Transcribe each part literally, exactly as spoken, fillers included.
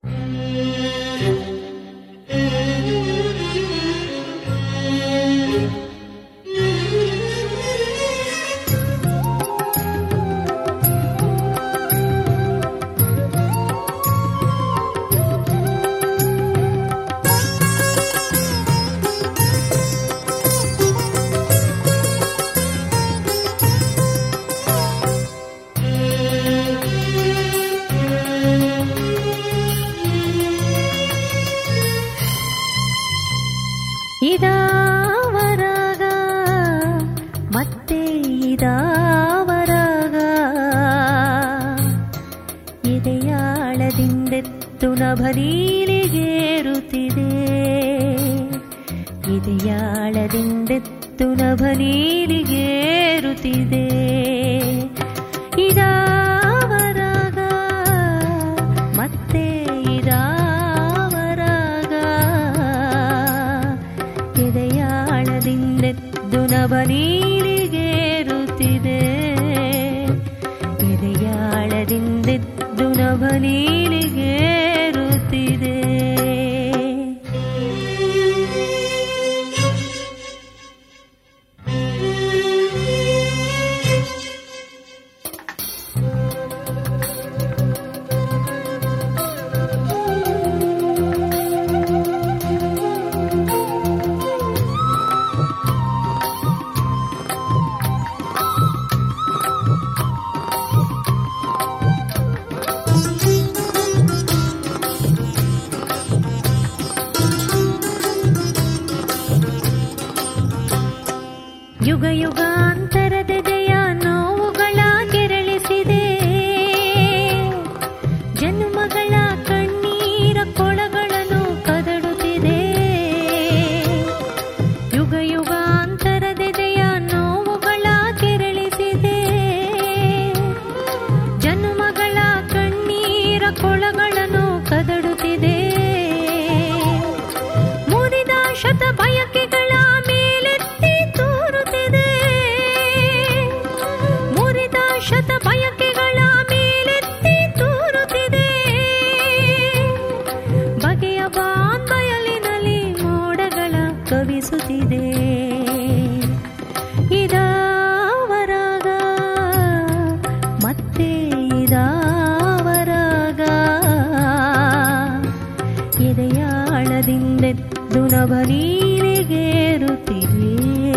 ಇದಾವರಾಗ ಮತ್ತೆ ಇದಾವರಾಗ ಇದೆಯಾಳದಿಂದೆತ್ತು ನಭನೀಲಿಗೇರುತ್ತಿದೆ ಇದೆಯಾಳದಿಂದೆತ್ತು ನಭನೀಲಿಗೇರುತ್ತಿದೆ ಇದಾವರಾಗ ಮತ್ತೆ ಇದಾವರಾಗ ಇದೆಯಾಳದಿಂದೆದ್ದು ನಭನೀಲಿಗೇರುತ್ತಿದೆ ಇದೆಯಾಳದಿಂದೆದ್ದು ನಭನೀಲಿಗೇರುತ್ತಿದೆ ಯುಗ ಯುಗಾಂತರದೆದೆಯ ನೋವುಗಳ ಕೆರಳಿಸಿದೆ ಜನ್ಮಗಳ ಕಣ್ಣೀರ ಕೊಳಗಳನ್ನು ಕದಡುತ್ತಿದೆ ಯುಗ ಯುಗಾಂತರದೆದೆಯ ನೋವುಗಳ ಕೆರಳಿಸಿದೆ ಜನ್ಮಗಳ ಕಣ್ಣೀರ ಕೊಳಗಳನ್ನು ಕದಡುತ್ತಿದೆ ಮುರಿದ ಶತ ಬಯಕೆಗಳ ಶತ ಬಯಕೆಗಳ ಮೇಲೆತ್ತಿ ತೂರುತ್ತಿದೆ ಬಗೆಯ ಬಾಂಬಯಲಿನಲ್ಲಿ ಮೋಡಗಳ ಕವಿಸುತ್ತಿದೆ ಇದಾವರಾಗ ಮತ್ತೆ ಇದಾವರಾಗ ಇದೆಯಾಳದಿಂದೆದ್ದು ನಭನೀಲಿಗೇರುತ್ತಿದೆ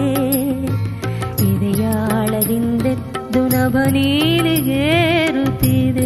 ಇದೆಯಾಳದಿಂದೆದ್ದು ನಭನೀಲಿಗೇರುತ್ತಿದೆ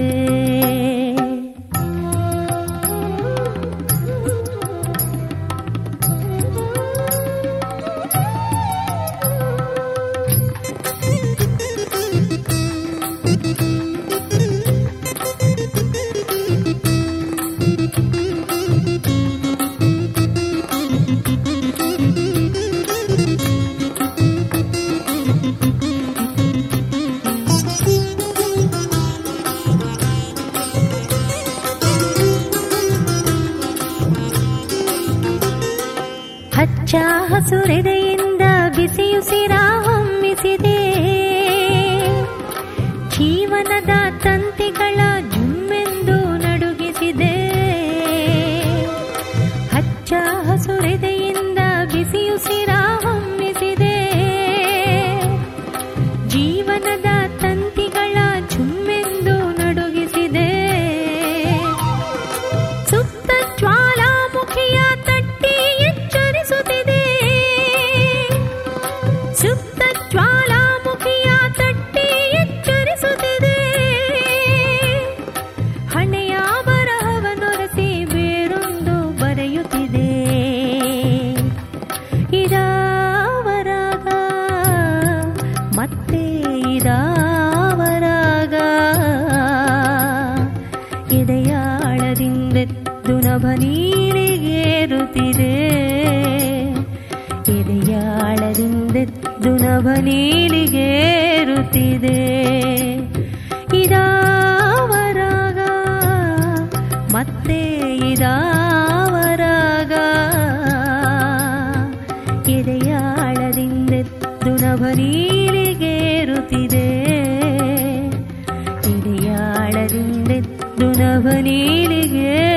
ಹಚ್ಚ ಹಸುರೆದೆಯಿಂದ ಬಿಸಿಯುಸಿರ ಹೊಮ್ಮಿಸಿದೆ ಜೀವನದ ತಂತಿಗಳ ಜುಮ್ಮೆಂದು ನಡುಗಿಸಿದೆ ಹಚ್ಚ ಹಸುರೆದೆಯಿಂದ ಬಿಸಿಯುಸಿರ ಹೊಮ್ಮಿಸಿದೆ ಜೀವನದ ತಂತಿಗಳ ಜುಮ್ಮೆಂದು ನಡುಗಿಸಿದೆ ಸುತ್ತ ಜ್ವಾಲಾಮುಖಿಯ ತಟ್ಟಿ ಎಚ್ಚರಿಸುತ್ತಿದೆ ಸುತ್ತ ಜ್ವಾಲಾಮುಖಿಯ ತಟ್ಟಿ ಎಚ್ಚರಿಸುತ್ತಿದೆ ಹಣೆಯ ಬರಹವನ್ನೊರೆಸಿ ಬೇರೊಂದು ಬರೆಯುತ್ತಿದೆ ಇದಾವರಾಗ ಮತ್ತೆ ಇದಾವರಾಗ ಇದೆಯಾಳದಿಂದೆದ್ದು ನಭನೀಲಿಗೇರುತ್ತಿದೆ ಇದೆಯಾಳದಿಂದೆದ್ದು ನಭನೀಲಿಗೇರುತ್ತಿದೆ ಇದಾವರಾಗ ಮತ್ತೆ ಇದಾವರಾಗ ಇದೆಯಾಳದಿಂದೆದ್ದು ನಭನೀಲಿಗೇರುತ್ತಿದೆ ಇದೆಯಾಳದಿಂದೆದ್ದು ನಭನೀಲಿಗೆ